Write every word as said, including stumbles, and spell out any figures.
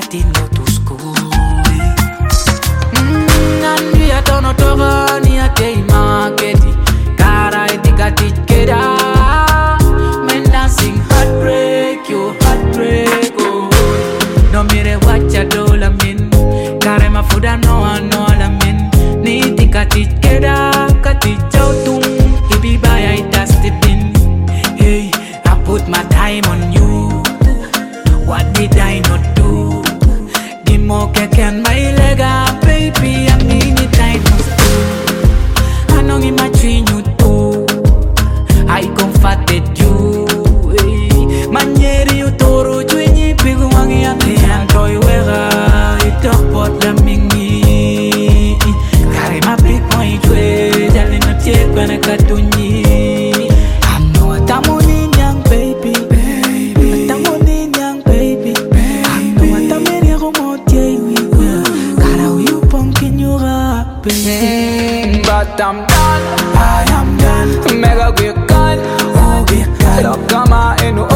didn't go to school. Mm, and we are done not over near the market. Cara etika tikeda. Men dancing heartbreak, you heartbreak. Oh, no mire what ya do la min. Cara ma fuda no no la min. Ni tika tikeda, kati chautung. Ibi baya itasti bin. Hey, I put my time on you. What did I not do? The more can my leg up, baby. I mean it, I must do. I know in my train you too. I comforted you. Hey. Manieri you toro chwenyi pigu wangi ate antoi wera. Itok pot la mingi. Kare ma big boy chwe. Jali no tiek wana katunyi. I'm not a money young baby. Baby. I'm not a young baby. I'm not a many romote we will. Kara you pumpkin you up, baby. But I'm done. I am done. Mega quick gun. Oh, quick gun. Look, come on,